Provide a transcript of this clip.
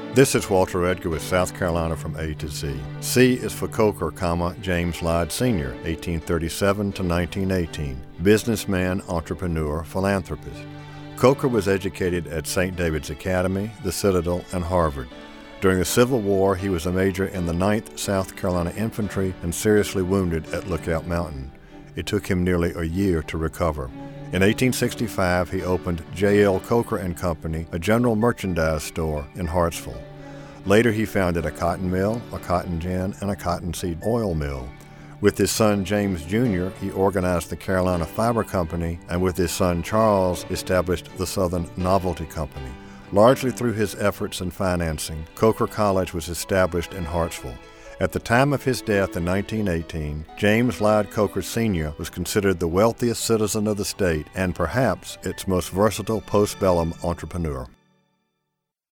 This is Walter Edgar with South Carolina from A to Z. C is for Coker, James Ladd Sr., 1837 to 1918, businessman, entrepreneur, philanthropist. Coker was educated at St. David's Academy, the Citadel, and Harvard. During the Civil War, he was a major in the 9th South Carolina Infantry and seriously wounded at Lookout Mountain. It took him nearly a year to recover. In 1865, he opened J.L. Coker & Company, a general merchandise store in Hartsville. Later, he founded a cotton mill, a cotton gin, and a cottonseed oil mill. With his son James Jr., he organized the Carolina Fiber Company, and with his son Charles, established the Southern Novelty Company. Largely through his efforts and financing, Coker College was established in Hartsville. At the time of his death in 1918, James Ladd Coker Sr. was considered the wealthiest citizen of the state and perhaps its most versatile postbellum entrepreneur.